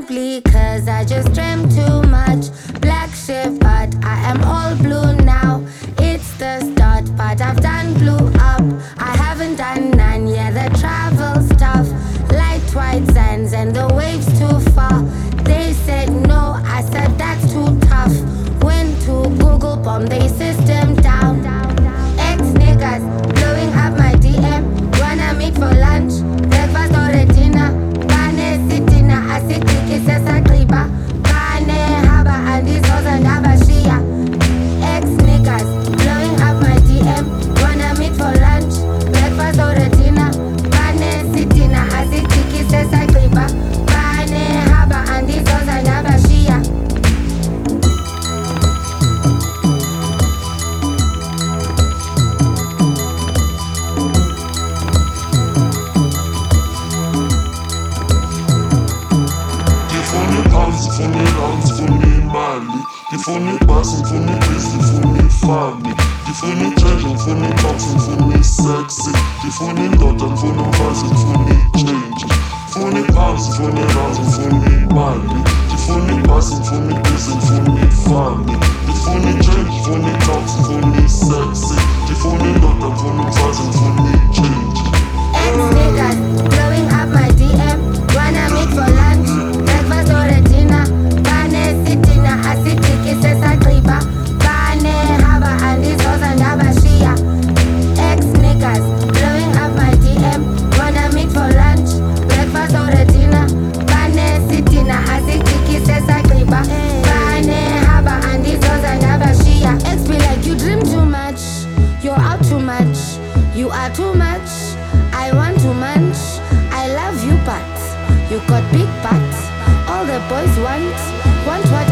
ugly, cause I just dreamt too much. Black shift, but I am all blue now. It's the start, but I've done blue up. I haven't done none, yeah, the travel's tough. Light white sands and the waves too far. They said no, I said that's too tough. Went to Google, bomb they system down. Ex niggas blowing up my DM. Wanna meet for lunch, breakfast or a dinner. Bane sitina, asitiki sesa kriba. Bane haba and this house and abashia. Ex niggas blowing up my DM. Wanna meet for lunch, breakfast or a dinner. Bane sitina, asitiki sesa kriba. Bane haba and this house and abashia. Ngifuna i-house, ngifuna imali. Ngifuna ibhasi, ngifuna ibhizi, ngifuna ifani. Ngifuna i-change, ngifuna i-box, ngifuna i-sexy. Ngifuna indoda, ngifuna umfazi, ngifuna i-change. Ngifuna i-house, ngifuna i-house, ngifuna imali. Ngifuna ibhasi, ngifuna ibhizi, ngifuna ifani. Ngifuna i-change, ngifuna i-box, ngifuna i-sexy. Ngifuna indoda, ngifuna umfazi, ngifuna i-change. Ex niggas blowing up my DM. Wanna meet for lunch, breakfast or a dinner. Bane sitina, asitiki sesa kriba. Bane haba and this house and abashia. Ex niggas blowing up my DM. Wanna meet for lunch, breakfast or a dinner. Bane sitina, asitiki sesa kriba. Bane haba and this house and abashia. Ex be like, you dream too much, you're out too much, you are too much. I want to munch. I love you, but you got big butts. All the boys want what